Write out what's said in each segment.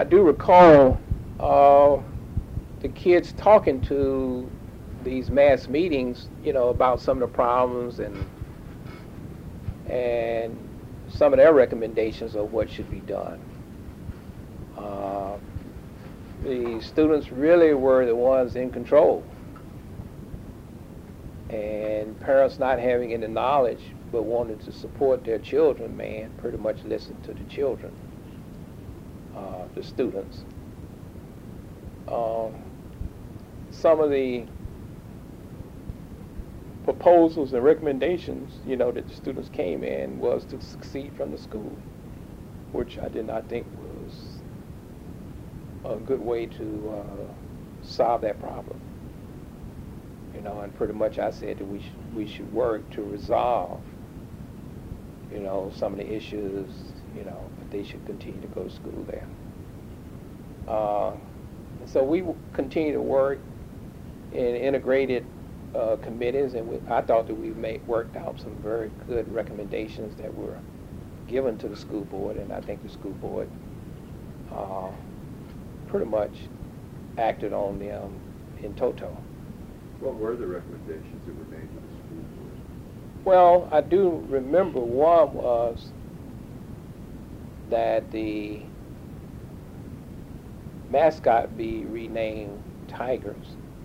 I do recall the kids talking to these mass meetings, about some of the problems and some of their recommendations of what should be done. The students really were the ones in control, and parents not having any knowledge but wanted to support their children, pretty much listened to the children, the students. Some of the proposals and recommendations, that the students came in was to succeed from the school, which I did not think was a good way to solve that problem. And pretty much I said that we should work to resolve, some of the issues, but they should continue to go to school there. So we continue to work in integrated committees, and I thought that we worked out some very good recommendations that were given to the school board, and I think the school board pretty much acted on them in toto. What were the recommendations that were made to the school board? Well, I do remember one was that the mascot be renamed Tigers.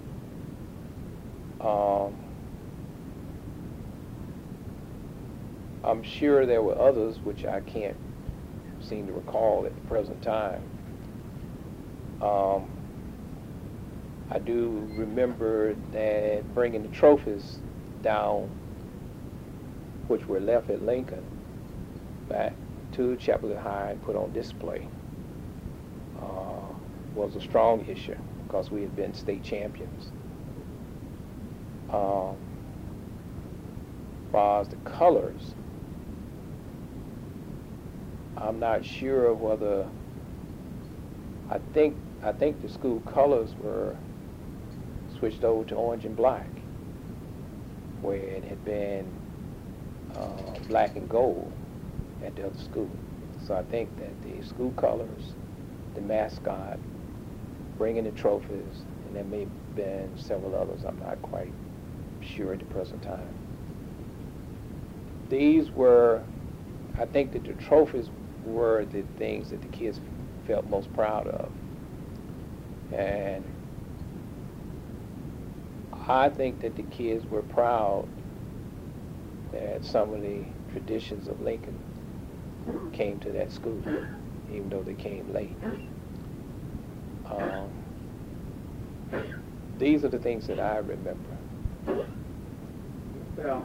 I'm sure there were others which I can't seem to recall at the present time. I do remember that bringing the trophies down, which were left at Lincoln, back to Chapel Hill High and put on display, was a strong issue because we had been state champions. As far as the colors, I'm not sure whether, I think the school colors were switched over to orange and black, where it had been black and gold at the other school. So I think that the school colors, the mascot, bringing the trophies, and there may have been several others, I'm not quite sure at the present time. These were, I think that the trophies were the things that the kids felt most proud of. And I think that the kids were proud that some of the traditions of Lincoln came to that school, even though they came late. These are the things that I remember. About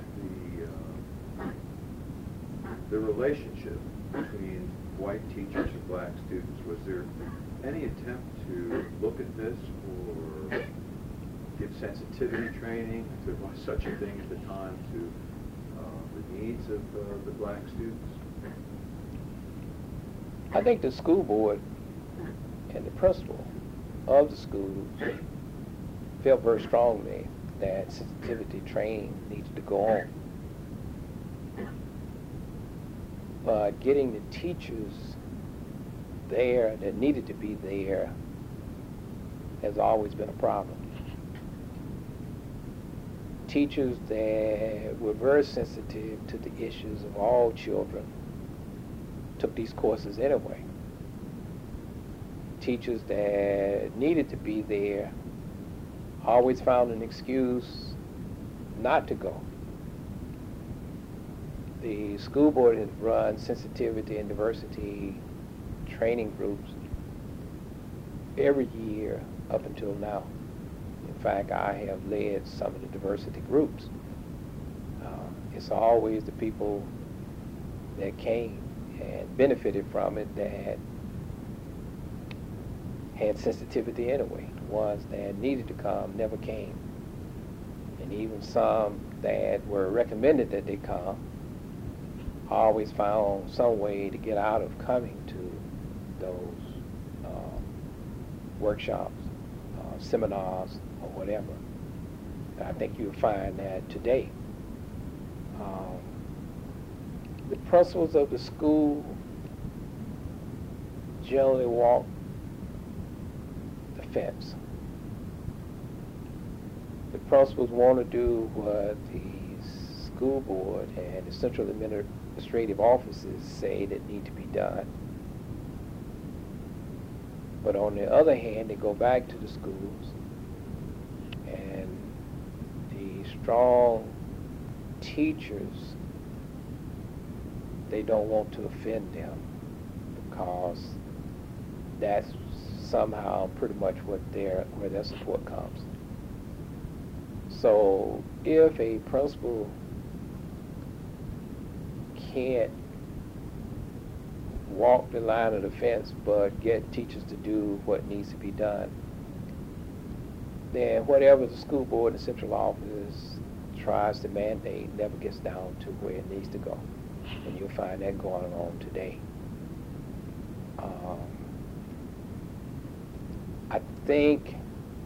the relationship between white teachers and black students, was there any attempt to look at this or give sensitivity training, if there was such a thing at the time, to the needs of the black students? I think the school board and the principal of the school felt very strongly that sensitivity training needed to go on. But getting the teachers there that needed to be there has always been a problem. Teachers that were very sensitive to the issues of all children took these courses anyway. Teachers that needed to be there always found an excuse not to go. The school board has run sensitivity and diversity training groups every year up until now. In fact, I have led some of the diversity groups. It's always the people that came and benefited from it that had sensitivity anyway. The ones that needed to come never came. And even some that were recommended that they come always found some way to get out of coming to those workshops, seminars, or whatever. And I think you'll find that today. The principals of the school generally walk fence. The principals want to do what the school board and the central administrative offices say that need to be done. But on the other hand, they go back to the schools, and the strong teachers, they don't want to offend them, because that's somehow pretty much where their support comes. So if a principal can't walk the line of the fence but get teachers to do what needs to be done, then whatever the school board and central office tries to mandate never gets down to where it needs to go. And you'll find that going on today. I think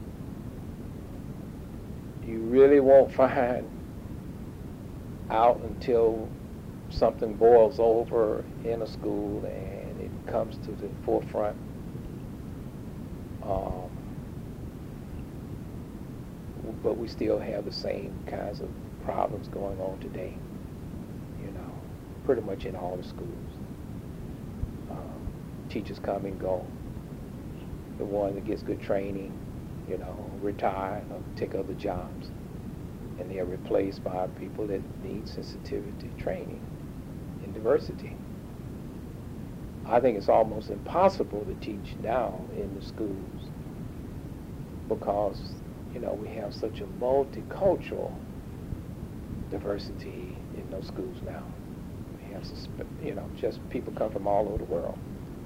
you really won't find out until something boils over in a school and it comes to the forefront. But we still have the same kinds of problems going on today, you know, pretty much in all the schools. Teachers come and go. The one that gets good training, you know, retire or take other jobs, and they are replaced by people that need sensitivity training and diversity. I think it's almost impossible to teach now in the schools because, you know, we have such a multicultural diversity in those schools now. We have, you know, just people come from all over the world.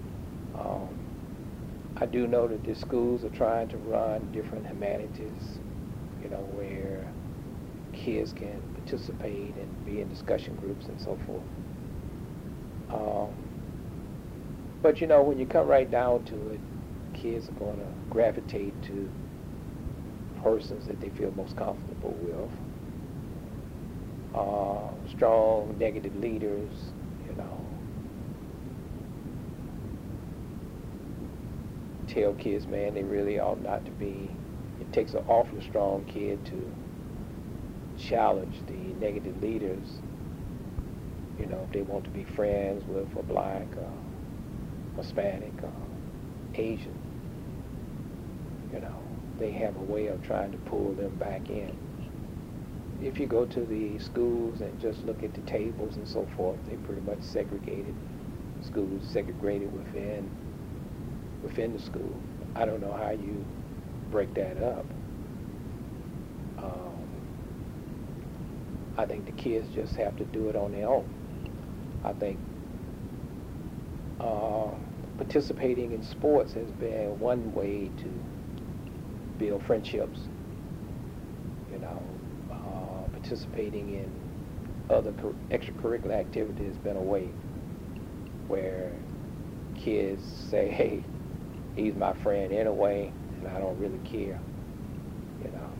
I do know that the schools are trying to run different humanities, you know, where kids can participate and be in discussion groups and so forth. But, you know, when you come right down to it, kids are going to gravitate to persons that they feel most comfortable with. Strong negative leaders, you know, tell kids, man, they really ought not to be. It takes an awfully strong kid to challenge the negative leaders, you know, if they want to be friends with a black, Hispanic, Asian. You know, they have a way of trying to pull them back in. If you go to the schools and just look at the tables and so forth, they pretty much segregated. Schools segregated within the school. I don't know how you break that up. I think the kids just have to do it on their own. I think participating in sports has been one way to build friendships. You know, participating in other extracurricular activities has been a way where kids say, hey, he's my friend anyway, and I don't really care, you know.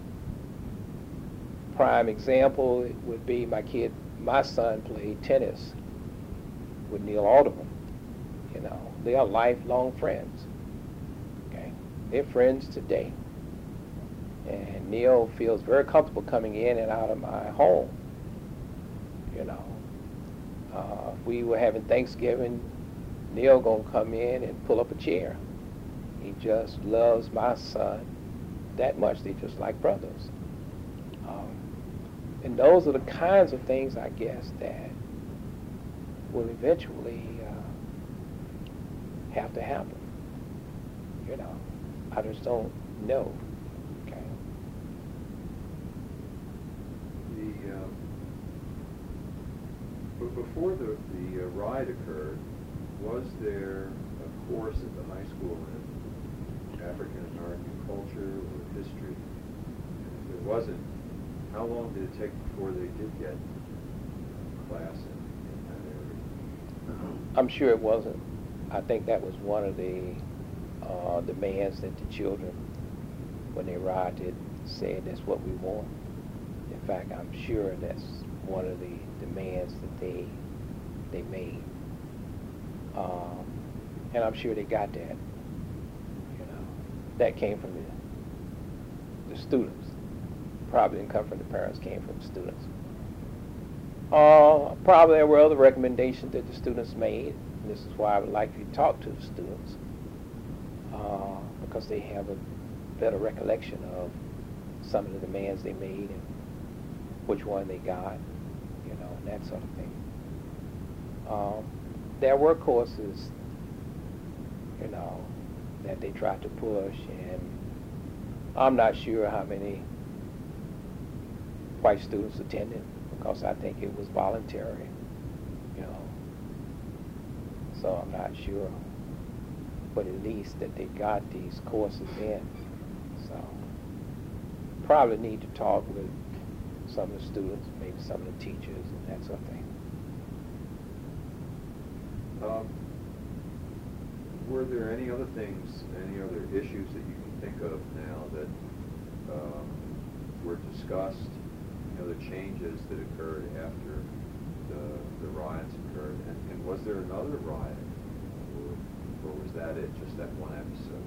Prime example would be my son played tennis with Neil Alderman. You know, they are lifelong friends. Okay, they're friends today. And Neil feels very comfortable coming in and out of my home. You know, if we were having Thanksgiving, Neil gonna come in and pull up a chair. He just loves my son that much. They just like brothers. And those are the kinds of things, I guess, that will eventually have to happen. You know, I just don't know. Okay. Before the riot occurred, was there a course at the high school in African American culture or history? And if there wasn't, how long did it take before they did get a class in that area? I'm sure it wasn't. I think that was one of the demands that the children, when they rioted, said that's what we want. In fact, I'm sure that's one of the demands that they made. And I'm sure they got that, you know. that came from the students. Probably didn't come from the parents, came from the students. Probably there were other recommendations that the students made. And this is why I would like you to talk to the students, because they have a better recollection of some of the demands they made and which one they got, you know, and that sort of thing. There were courses, you know, that they tried to push, and I'm not sure how many white students attended, because I think it was voluntary, you know. So I'm not sure, but at least that they got these courses in. So probably need to talk with some of the students, maybe some of the teachers and that sort of thing. Were there any other things, any other issues that you can think of now that were discussed, you know, the changes that occurred after the riots occurred? And was there another riot, or was that it, just that one episode?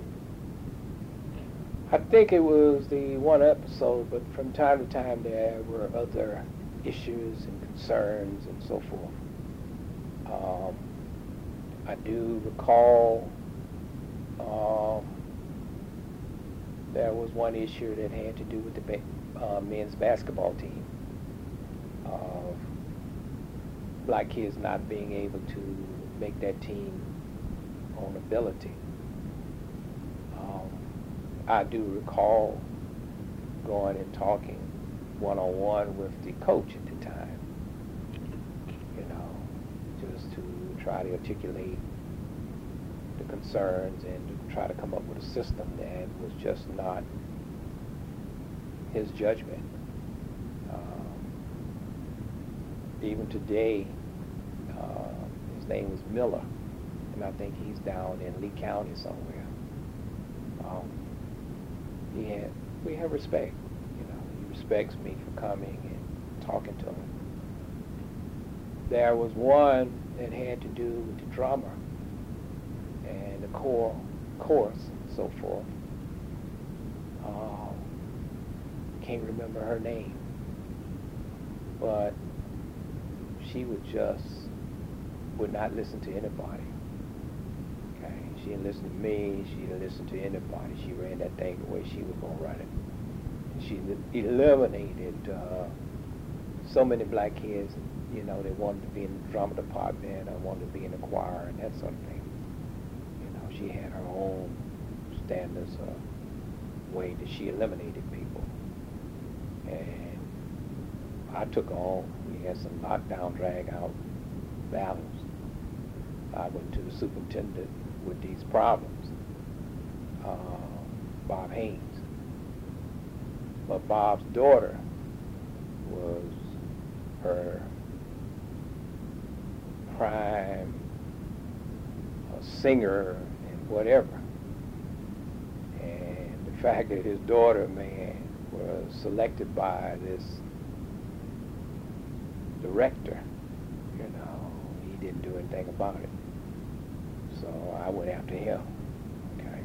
I think it was the one episode, but from time to time there were other issues and concerns and so forth. I do recall there was one issue that had to do with the men's basketball team. Black kids not being able to make that team on ability. I do recall going and talking one-on-one with the coach at the time, you know, just to try to articulate the concerns and to try to come up with a system that was just not his judgment. Even today, his name was Miller, and I think he's down in Lee County somewhere. We have respect, you know. He respects me for coming and talking to him. There was one that had to do with the drummer and the chorus and so forth. Can't remember her name, but she would not listen to anybody. Okay, she didn't listen to me. She didn't listen to anybody. She ran that thing the way she was gonna run it. And she eliminated so many black kids. You know, they wanted to be in the drama department, or wanted to be in the choir, and that sort of thing. You know, she had her own standards, way that she eliminated people. And I took on. We had some knockdown, drag out battles. I went to the superintendent with these problems, Bob Haynes. But Bob's daughter was her prime singer and whatever. And the fact that his daughter, man, was selected by this director, you know, he didn't do anything about it. So I went after him, okay?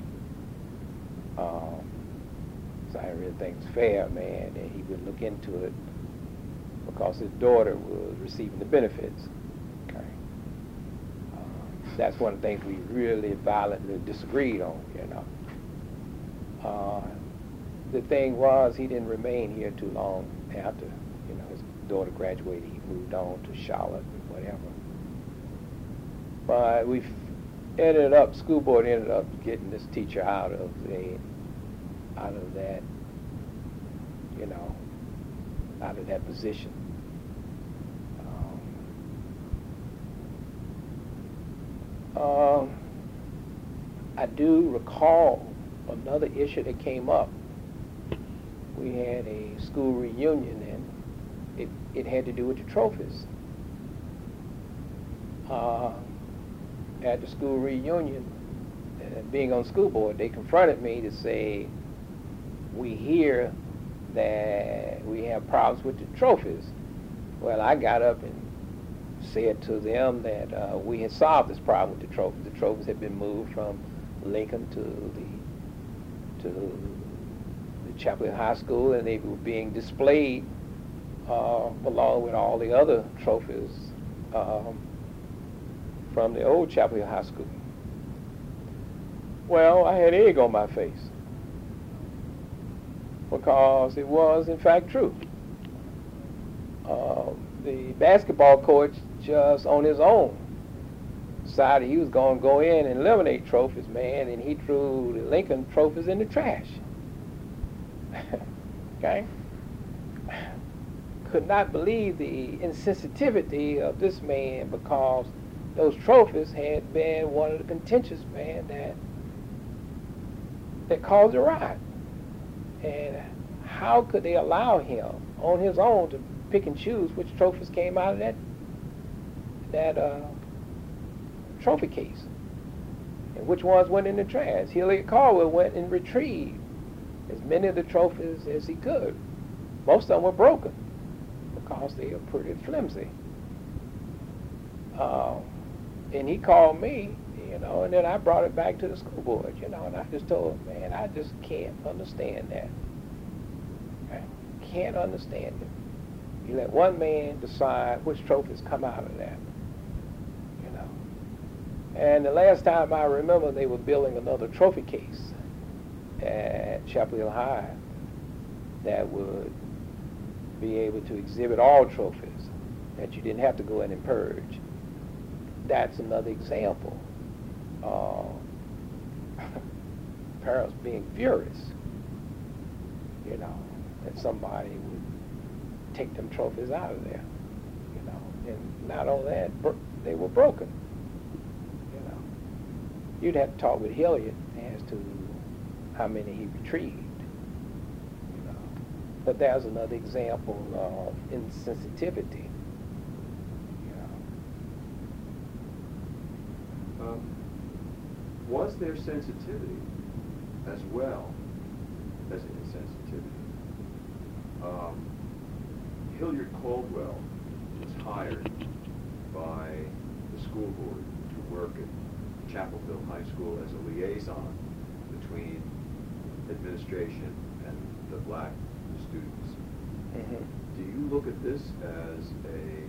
So I really think it's fair, man, that he would look into it, because his daughter was receiving the benefits, okay? That's one of the things we really violently disagreed on, you know. The thing was, he didn't remain here too long after, you know, his daughter graduated. He moved on to Charlotte and whatever. But school board ended up getting this teacher out of that, you know, out of that position. I do recall another issue that came up. We had a school reunion, and it had to do with the trophies. At the school reunion, being on school board, they confronted me to say, we hear that we have problems with the trophies. Well, I got up and said to them that we had solved this problem with the trophies. The trophies had been moved from Lincoln to to the Chapel Hill High School, and they were being displayed along with all the other trophies from the old Chapel Hill High School. Well, I had egg on my face because it was, in fact, true. The basketball coach just on his own decided he was going to go in and eliminate trophies, man, and he threw the Lincoln trophies in the trash. Okay? Could not believe the insensitivity of this man, because those trophies had been one of the contentious, man, that caused a riot. And how could they allow him on his own to pick and choose which trophies came out of that trophy case and which ones went in the trash? Hilliard Caldwell went and retrieved as many of the trophies as he could. Most of them were broken because they are pretty flimsy. And he called me, and then I brought it back to the school board, and I just told him, man, I just can't understand that. Okay? Can't understand it. You let one man decide which trophies come out of that. And the last time I remember, they were building another trophy case at Chapel Hill High that would be able to exhibit all trophies, that you didn't have to go in and purge. That's another example of parents being furious, that somebody would take them trophies out of there, and not only that, they were broken. You'd have to talk with Hilliard as to how many he retrieved. But there's another example of insensitivity. Was there sensitivity as well as insensitivity? Hilliard Caldwell was hired by the school board to work at Chapel Hill High School as a liaison between administration and the black students. Mm-hmm. Do you look at this as a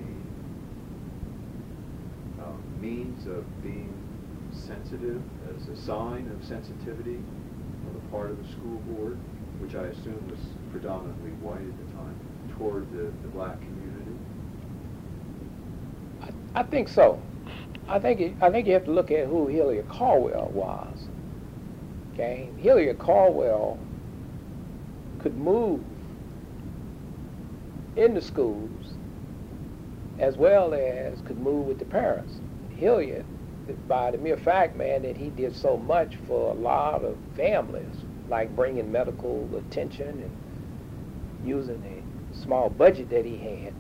means of being sensitive, as a sign of sensitivity on the part of the school board, which I assume was predominantly white at the time, toward the black community? I think so. I think you have to look at who Hilliard Caldwell was. Okay, Hilliard Caldwell could move in the schools as well as could move with the parents. Hilliard, by the mere fact, man, that he did so much for a lot of families, like bringing medical attention and using a small budget that he had,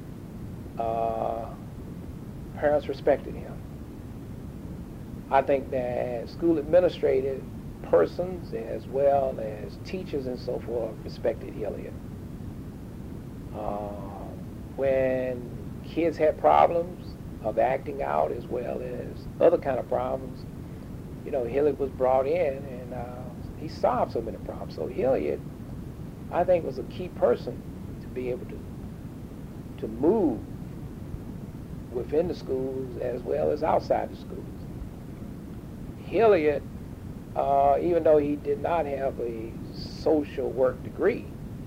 parents respected him. I think that school administrative persons as well as teachers and so forth respected Hilliard. When kids had problems of acting out as well as other kind of problems, Hilliard was brought in and he solved so many problems. So Hilliard, I think, was a key person to be able to move within the schools as well as outside the schools. Hilliard, even though he did not have a social work degree,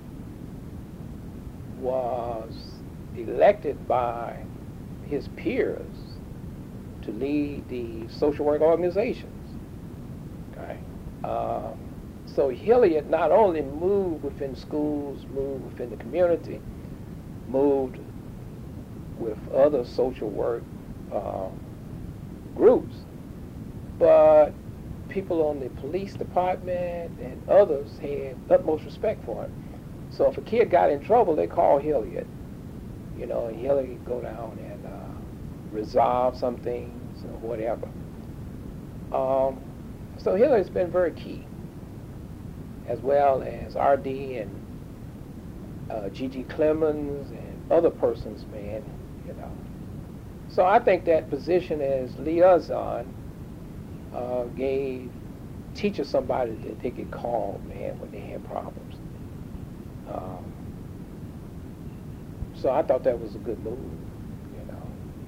was elected by his peers to lead the social work organizations. Okay, so Hilliard not only moved within schools, moved within the community, moved with other social work groups, but people on the police department and others had utmost respect for him. So if a kid got in trouble, they called Hilliard, and Hilliard would go down and resolve some things or whatever. So Hilliard's been very key, as well as R.D. and G.G. Clemens and other persons, man, So I think that position as liaison gave teachers somebody that they could call, man, when they had problems. So I thought that was a good move, you know.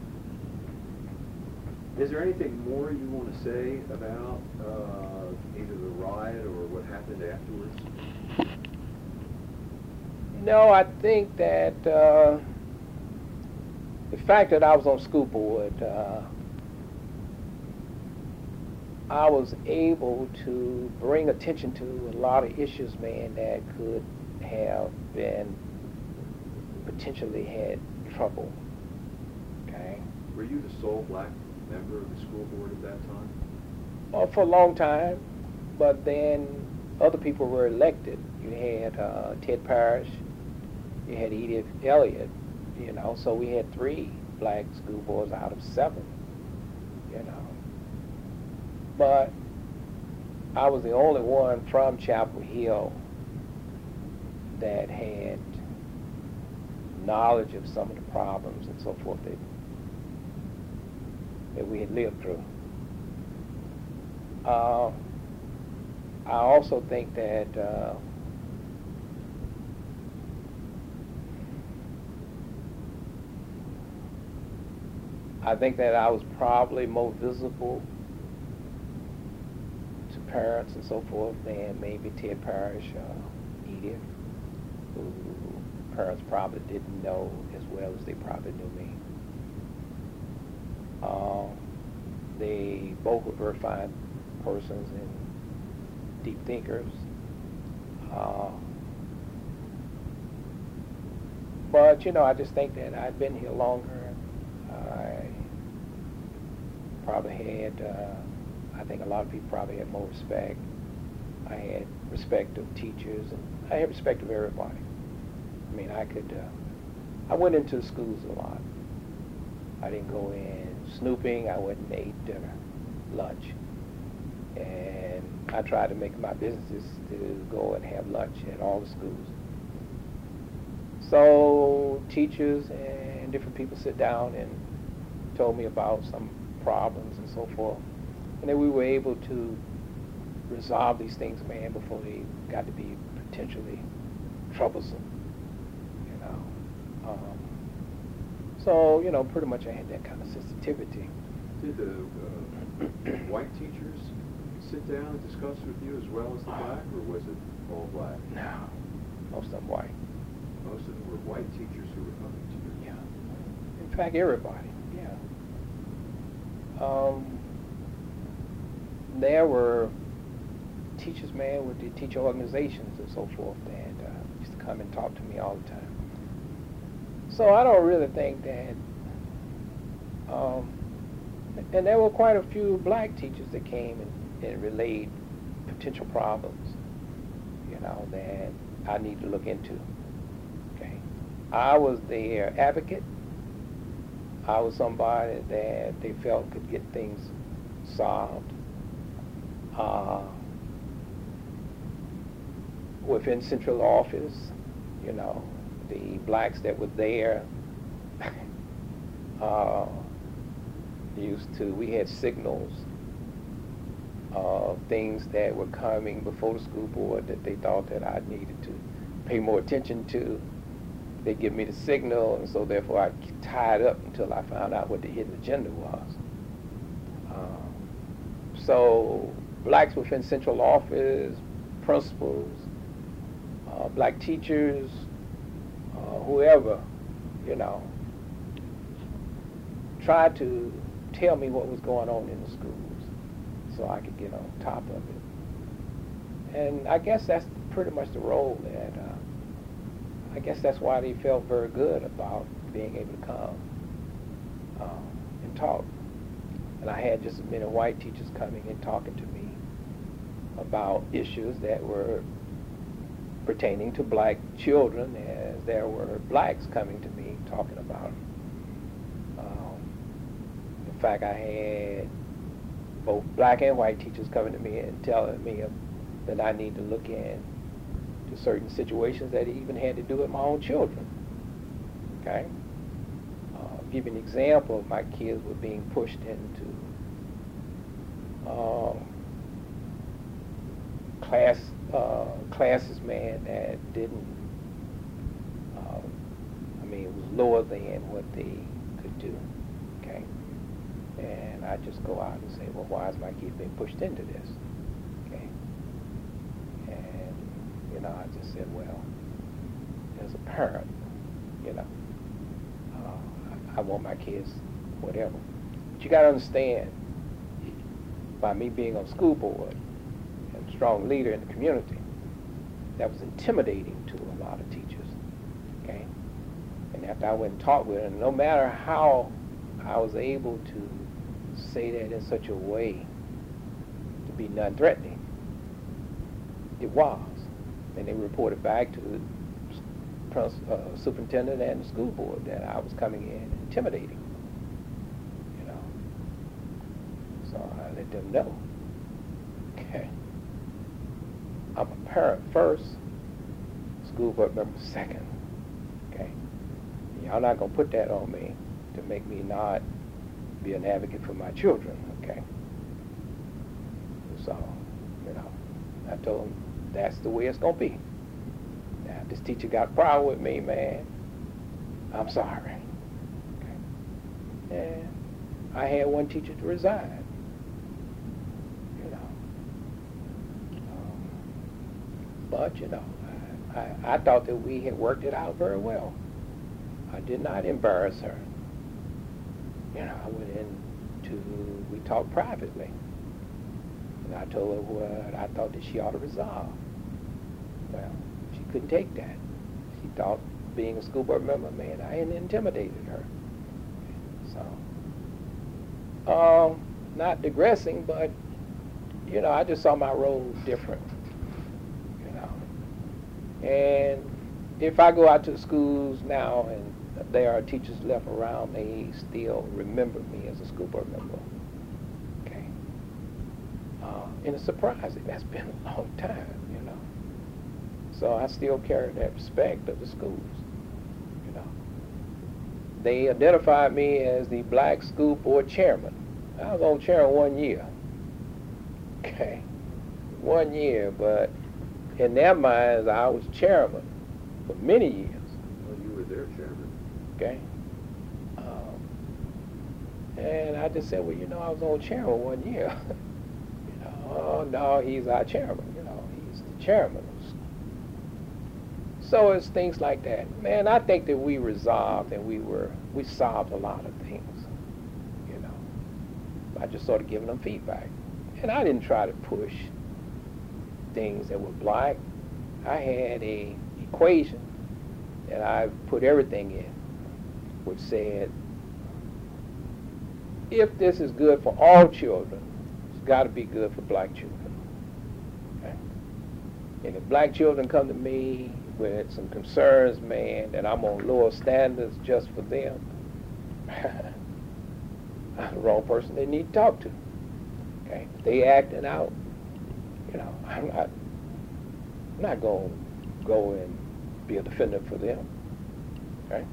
Is there anything more you want to say about either the riot or what happened afterwards? No, I think that the fact that I was on school board, I was able to bring attention to a lot of issues, man, that could have been potentially had trouble. Okay. Were you the sole black member of the school board at that time? Well, for a long time, but then other people were elected. You had Ted Parrish, you had Edith Elliott, you know, so we had 3 black school boards out of 7, you know. But I was the only one from Chapel Hill that had knowledge of some of the problems and so forth that we had lived through. I also think that I was probably more visible to parents and so forth than maybe Ted Parrish or Edith, who parents probably didn't know as well as they probably knew me. They both were very fine persons and deep thinkers. But, you know, I just think that I'd been here longer. I probably had, I think a lot of people probably had more respect. I had respect of teachers, and I had respect of everybody. I mean, I went into the schools a lot. I didn't go in snooping. I went and ate dinner, lunch. And I tried to make my business to go and have lunch at all the schools. So teachers and different people sit down and told me about some problems and so forth. And then we were able to resolve these things, man, before they got to be potentially troublesome, you know. So, you know, pretty much I had that kind of sensitivity. Did the white teachers sit down and discuss with you as well as the black, or was it all black? No, most of them white. Most of them were white teachers who were coming to you? Yeah. In fact, everybody, yeah. There were teachers, man, with the teacher organizations and so forth, and used to come and talk to me all the time. So I don't really think that, and there were quite a few black teachers that came and relayed potential problems, you know, that I need to look into. Okay, I was their advocate. I was somebody that they felt could get things solved. Within central office, you know, the blacks that were there we had signals of things that were coming before the school board that they thought that I needed to pay more attention to. They'd give me the signal, and so therefore I tied up until I found out what the hidden agenda was. So blacks within central office, principals, black teachers, whoever, you know, tried to tell me what was going on in the schools so I could get on top of it. And I guess that's pretty much the role that, I guess that's why they felt very good about being able to come and talk. And I had just as many white teachers coming and talking to me about issues that were pertaining to black children as there were blacks coming to me talking about it. In fact, I had both black and white teachers coming to me and telling me that I need to look into certain situations that even had to do with my own children. Okay? Give you an example, my kids were being pushed into classes, man, that didn't, it was lower than what they could do, okay? And I just go out and say, well, why is my kid being pushed into this, okay? And, I just said, well, as a parent, I want my kids, whatever. But you got to understand, by me being on school board and a strong leader in the community, that was intimidating to a lot of teachers, okay? And after I went and talked with them, no matter how I was able to say that in such a way to be non-threatening, it was. And they reported back to the superintendent and the school board that I was coming in intimidating, So I let them know, okay, I'm a parent first, school board member second, okay? Y'all not going to put that on me to make me not be an advocate for my children, okay? So, I told them that's the way it's going to be. Now, if this teacher got a problem with me, man, I'm sorry. Okay? And I had one teacher to resign. But, I thought that we had worked it out very well. I did not embarrass her. I went we talked privately. And I told her what I thought that she ought to resolve. Well, she couldn't take that. She thought, being a school board member, man, I hadn't intimidated her. So, not digressing, but, I just saw my role different. And if I go out to the schools now and there are teachers left around, they still remember me as a school board member. Okay. And it's surprising. That's been a long time, So I still carry that respect of the schools, They identified me as the black school board chairman. I was on chairman 1 year. Okay. 1 year, but in their minds, I was chairman for many years. Well, you were their chairman. Okay. And I just said, well, I was on chairman 1 year. Oh, no, he's our chairman. He's the chairman. So it's things like that. Man, I think that we resolved and we solved a lot of things, by just sort of giving them feedback. And I didn't try to push things that were black. I had a equation that I put everything in, which said, if this is good for all children, it's got to be good for black children. Okay? And if black children come to me with some concerns, man, that I'm on lower standards just for them, I'm the wrong person they need to talk to. Okay? If they acting out, I'm not going to go and be a defendant for them. Okay?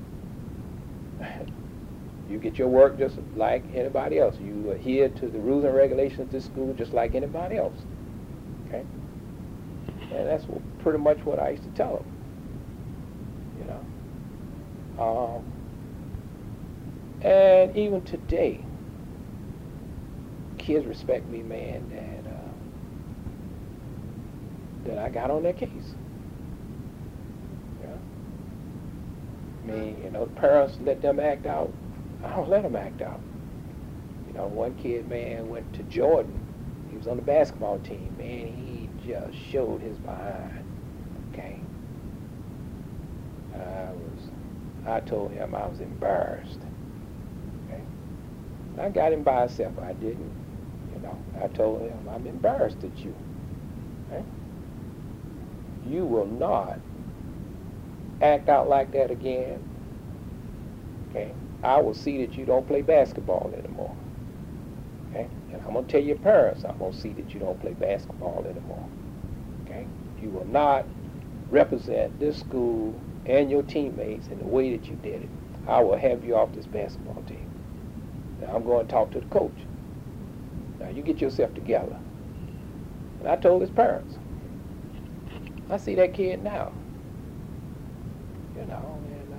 You get your work just like anybody else. You adhere to the rules and regulations of this school just like anybody else. Okay? And that's pretty much what I used to tell them. And even today, kids respect me, man, that I got on their case. The parents let them act out. I don't let them act out. One kid, man, went to Jordan. He was on the basketball team. Man, he just showed his behind. Okay. I told him I was embarrassed. Okay. I got him by himself. I didn't. I told him, I'm embarrassed at you. Okay. You will not act out like that again. Okay. I will see that you don't play basketball anymore. Okay? And I'm going to tell your parents, I'm going to see that you don't play basketball anymore. Okay? You will not represent this school and your teammates in the way that you did it. I will have you off this basketball team. Now I'm going to talk to the coach. Now you get yourself together. And I told his parents, I see that kid now, you know, and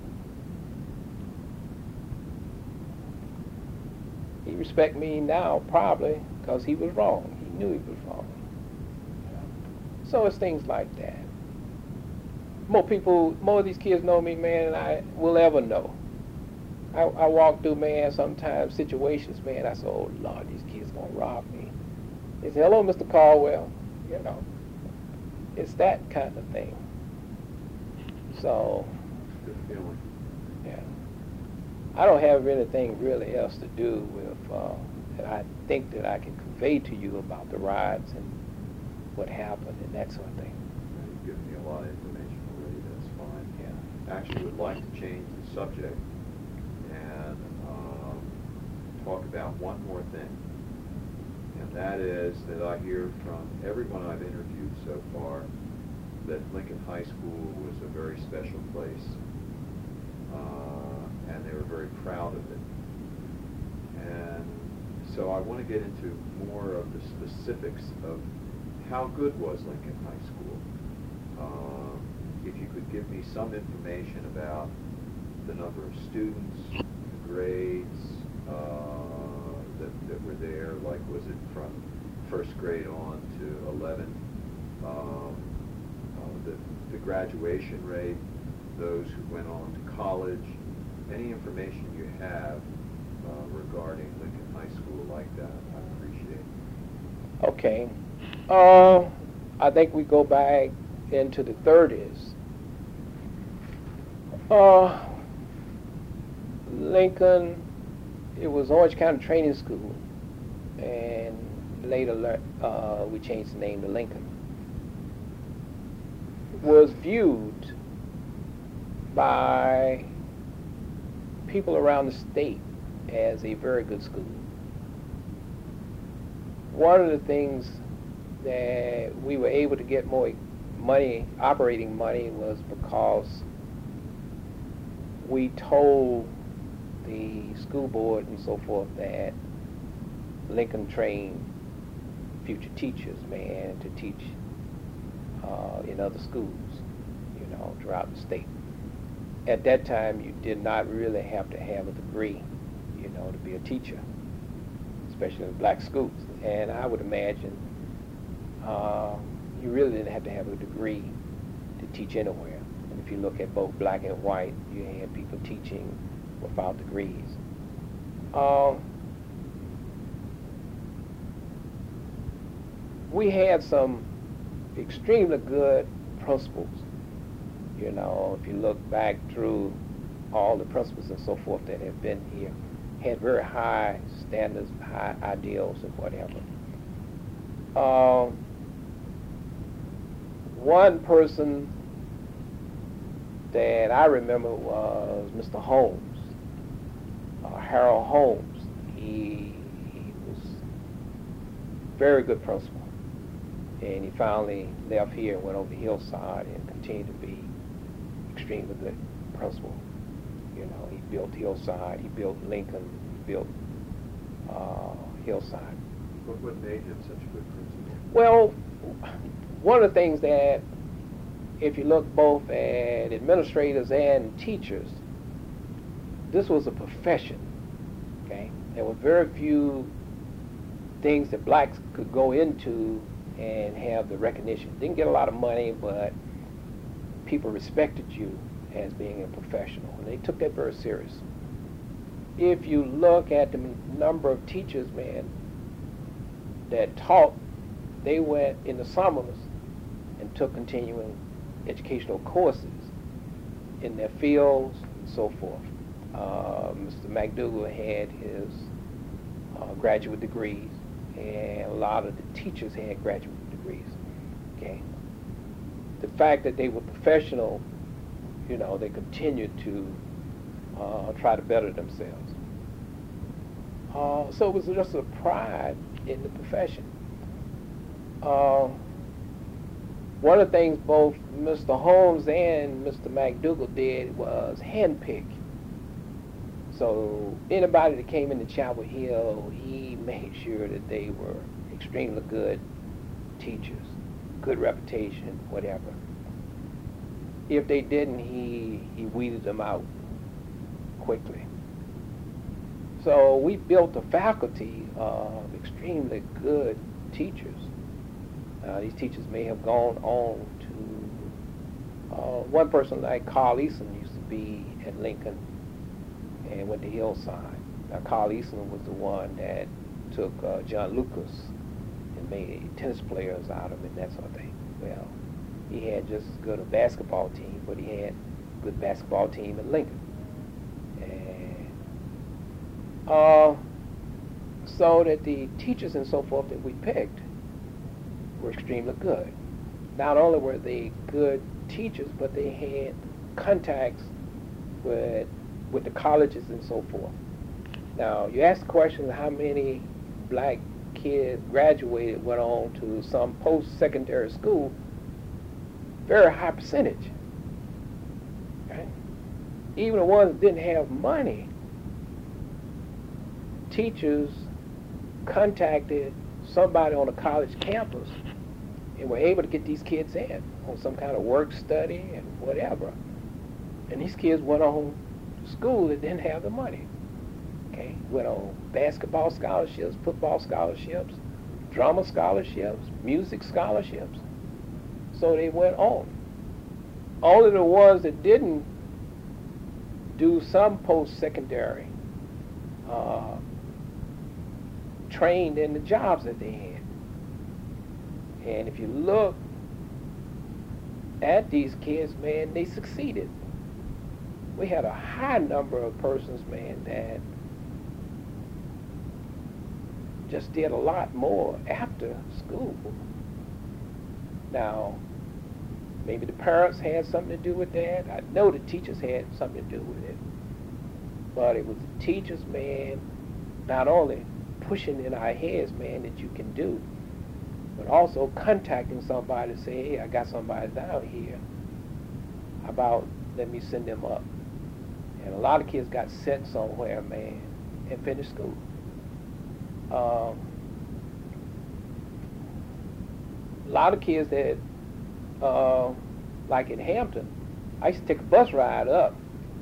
he respect me now probably because he was wrong. He knew he was wrong. You know? So it's things like that. More of these kids know me, man, than I will ever know. I walk through, man, sometimes situations, man, I say, oh, Lord, these kids gonna rob me. They say, hello, Mr. Caldwell, you know. It's that kind of thing. So, Good feeling. yeah. I don't have anything really else to do with that I think that I can convey to you about the riots and what happened and that sort of thing. You've given me a lot of information already. That's fine. Yeah. Actually, would like to change the subject and talk about one more thing. And that is that I hear from everyone I've interviewed so far that Lincoln High School was a very special place, and they were very proud of it. And so I want to get into more of the specifics of how good was Lincoln High School. If you could give me some information about the number of students, the grades, that were there, like was it from first grade on to 11, the graduation rate, those who went on to college, any information you have regarding Lincoln High School like that, I appreciate. Okay. I think we go back into the 30s. Lincoln, it was Orange County Training School, and later we changed the name to Lincoln. Was viewed by people around the state as a very good school. One of the things that we were able to get more money, operating money, was because we told the school board and so forth that Lincoln trained future teachers, man, to teach in other schools, you know, throughout the state. At that time, you did not really have to have a degree, you know, to be a teacher, especially in black schools. And I would imagine you really didn't have to have a degree to teach anywhere. And if you look at both black and white, you had people teaching without degrees. We had some extremely good principals. You know, if you look back through all the principals and so forth that have been here, had very high standards, high ideals and whatever. One person that I remember was Mr. Holmes, Harold Holmes. He was a very good principal. And he finally left here and went over to Hillside and continued to be extremely good principal. You know, he built Hillside, he built Lincoln, he built Hillside. What made him such a good principal? Well, one of the things that, if you look both at administrators and teachers, this was a profession, okay? There were very few things that blacks could go into and have the recognition. Didn't get a lot of money, but people respected you as being a professional, and they took that very serious. If you look at the number of teachers, man, that taught, they went in the summers and took continuing educational courses in their fields and so forth. Mr. McDougall had his graduate degrees, and a lot of the teachers had graduate degrees. Okay, the fact that they were professional, you know, they continued to try to better themselves. So it was just a pride in the profession. One of the things both Mr. Holmes and Mr. McDougall did was handpick. So anybody that came into Chapel Hill, he made sure that they were extremely good teachers, good reputation, whatever. If they didn't, he weeded them out quickly. So we built a faculty of extremely good teachers. These teachers may have gone on to, one person like Carl Eason used to be at Lincoln and went to Hillside. Now Carl Eason was the one that took John Lucas and made tennis players out of him and that sort of thing. Well, he had just as good a basketball team, but he had a good basketball team at Lincoln. So that the teachers and so forth that we picked were extremely good. Not only were they good teachers, but they had contacts with the colleges and so forth. Now, you ask the question of how many black kids graduated, went on to some post-secondary school, very high percentage. Okay? Even the ones that didn't have money, teachers contacted somebody on a college campus and were able to get these kids in on some kind of work study and whatever. And these kids went on to school that didn't have the money. Okay, went on basketball scholarships, football scholarships, drama scholarships, music scholarships. So they went on. Only the ones that didn't do some post-secondary trained in the jobs that they had. And if you look at these kids, man, they succeeded. We had a high number of persons, man, that just did a lot more after school. Now, maybe the parents had something to do with that. I know the teachers had something to do with it. But it was the teachers, man, not only pushing in our heads, man, that you can do, but also contacting somebody to say, hey, I got somebody down here. How about let me send them up? And a lot of kids got sent somewhere, man, and finished school. A lot of kids that, like in Hampton, I used to take a bus ride up,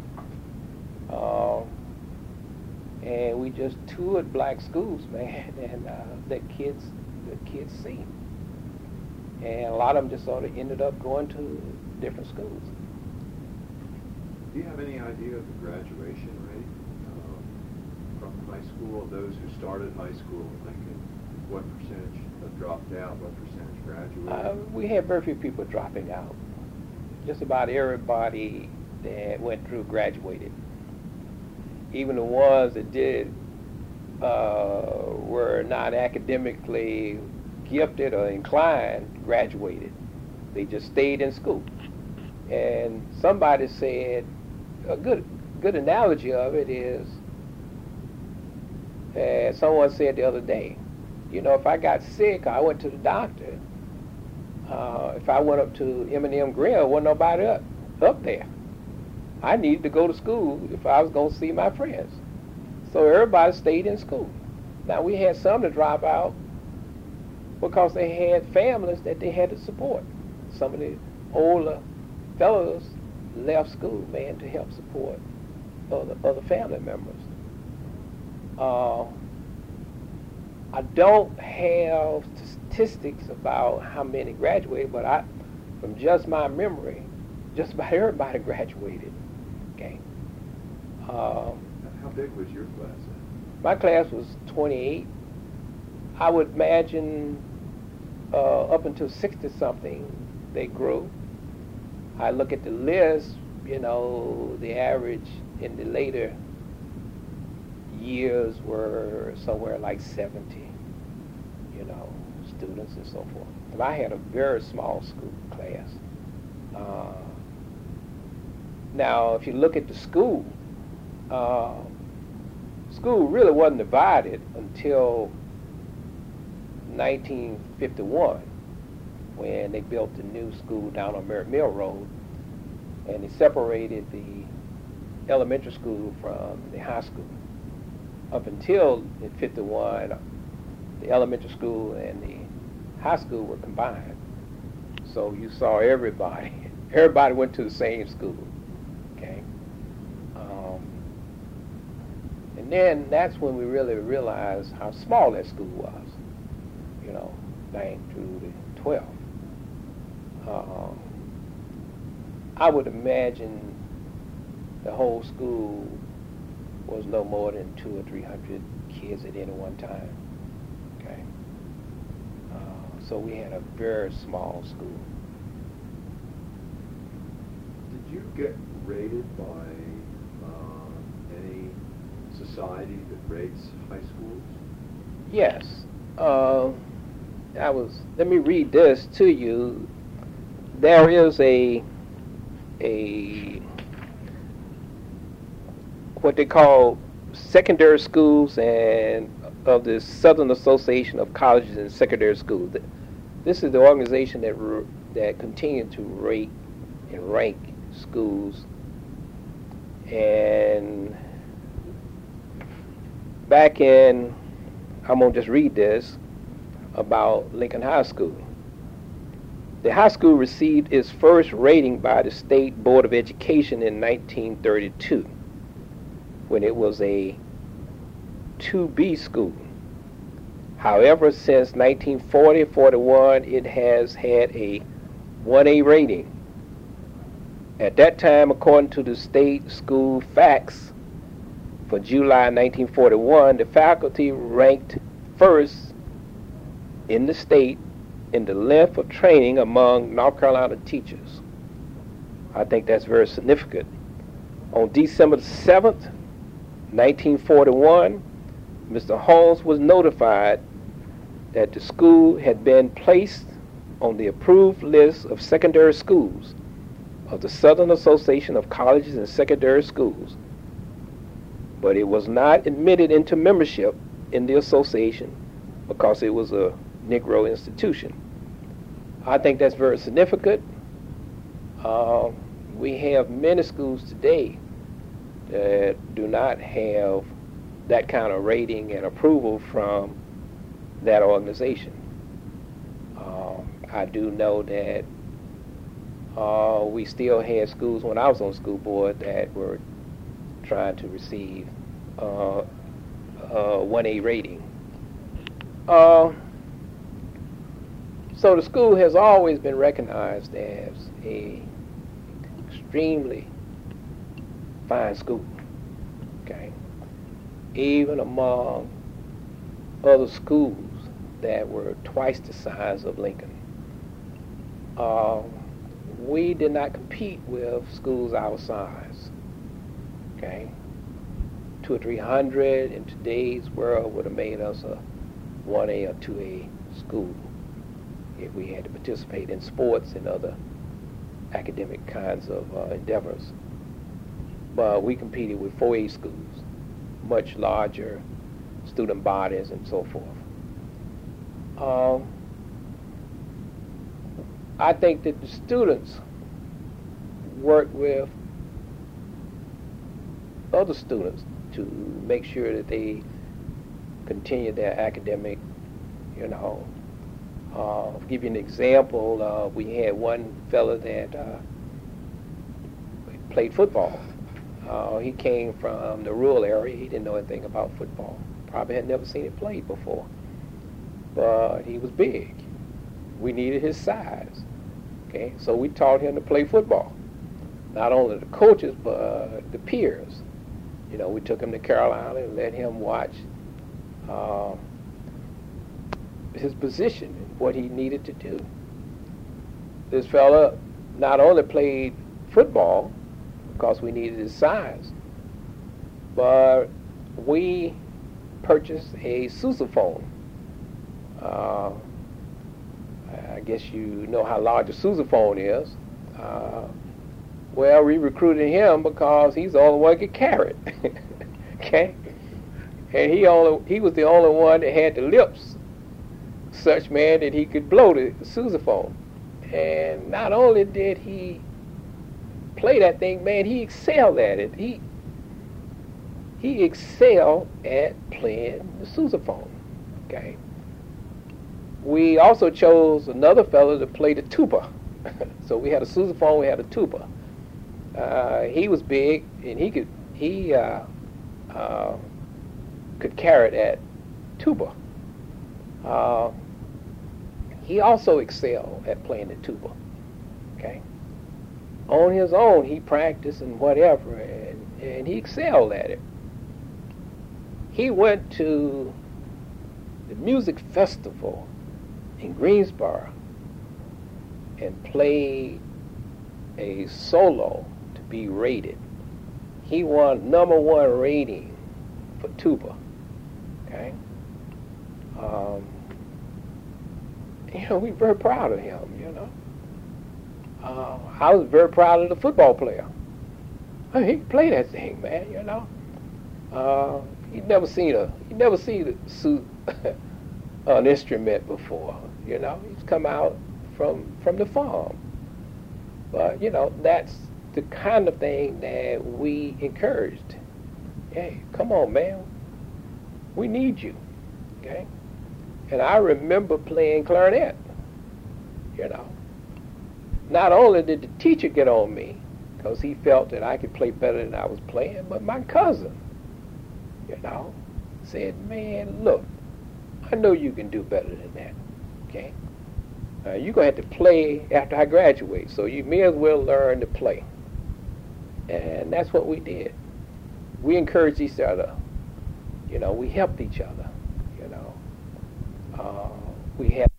and we just toured black schools, man, and the kids see. And a lot of them just sort of ended up going to different schools. Do you have any idea of the graduation rate from high school, those who started high school in Lincoln? What percentage have dropped out? What percentage graduated? We had very few people dropping out. Just about everybody that went through graduated. Even the ones that did were not academically gifted or inclined graduated. They just stayed in school. And somebody said, a good analogy of it is, someone said the other day, you know, if I got sick, I went to the doctor. If I went up to M&M Grill, wasn't nobody up there. I needed to go to school if I was going to see my friends. So everybody stayed in school. Now, we had some to drop out because they had families that they had to support. Some of the older fellows left school, man, to help support other family members. I don't have statistics about how many graduated, but from just my memory, just about everybody graduated. Okay. How big was your class? My class was 28. I would imagine up until 60-something, they grew. I look at the list, you know, the average in the later years were somewhere like 70, you know, students and so forth. And I had a very small school class. Now, if you look at the school, school really wasn't divided until 1951, when they built the new school down on Merritt Mill Road, and they separated the elementary school from the high school. Up until in 51, the elementary school and the high school were combined. So you saw everybody. Everybody went to the same school. Okay. And then that's when we really realized how small that school was. You know, 9 through the 12. I would imagine the whole school was no more than 200 or 300 kids at any one time. Okay. So we had a very small school. Did you get rated by any society that rates high schools? Yes. Let me read this to you. There is a what they call secondary schools and of the Southern Association of Colleges and Secondary Schools. This is the organization that continued to rate and rank schools. And back in, I'm going to just read this about Lincoln High School. The high school received its first rating by the State Board of Education in 1932, when it was a 2B school. However, since 1940-41, it has had a 1A rating. At that time, according to the state school facts for July 1941, the faculty ranked first in the state in the length of training among North Carolina teachers. I think that's very significant. On December 7th, 1941, Mr. Holmes was notified that the school had been placed on the approved list of secondary schools of the Southern Association of Colleges and Secondary Schools, but it was not admitted into membership in the association because it was a Negro institution. I think that's very significant. We have many schools today that do not have that kind of rating and approval from that organization. I do know that we still had schools when I was on school board that were trying to receive a 1A rating. So the school has always been recognized as a extremely fine school, okay? Even among other schools that were twice the size of Lincoln. We did not compete with schools our size, okay? 200 or 300 in today's world would have made us a 1A or 2A school if we had to participate in sports and other academic kinds of endeavors. But we competed with 4A schools, much larger student bodies and so forth. I think that the students work with other students to make sure that they continue their academic, I'll give you an example. We had one fella that played football. He came from the rural area. He didn't know anything about football. Probably had never seen it played before. But he was big. We needed his size. Okay, so we taught him to play football. Not only the coaches, but the peers. We took him to Carolina and let him watch his position and what he needed to do. This fella not only played football because we needed his size, but we purchased a sousaphone. I guess you know how large a sousaphone is. Well, we recruited him because he's the only one who could carry it. Okay? And he was the only one that had the lips such, man, that he could blow the sousaphone. And not only did he play that thing, man, he excelled at it. He excelled at playing the sousaphone. Okay? we also chose another fellow to play the tuba. So we had a sousaphone, we had a tuba. He was big, and he could carry that tuba. He also excelled at playing the tuba. Okay. On his own, he practiced and whatever, and he excelled at it. He went to the music festival in Greensboro and played a solo to be rated. He won #1 rating for tuba. Okay. We're very proud of him, I was very proud of the football player. I mean, he could play that thing, man, He'd never seen an instrument before, He's come out from the farm. But, that's the kind of thing that we encouraged. Hey, come on, man. We need you, okay? And I remember playing clarinet, Not only did the teacher get on me, because he felt that I could play better than I was playing, but my cousin, said, man, look, I know you can do better than that, okay? You're going to have to play after I graduate, so you may as well learn to play. And that's what we did. We encouraged each other. We helped each other. We had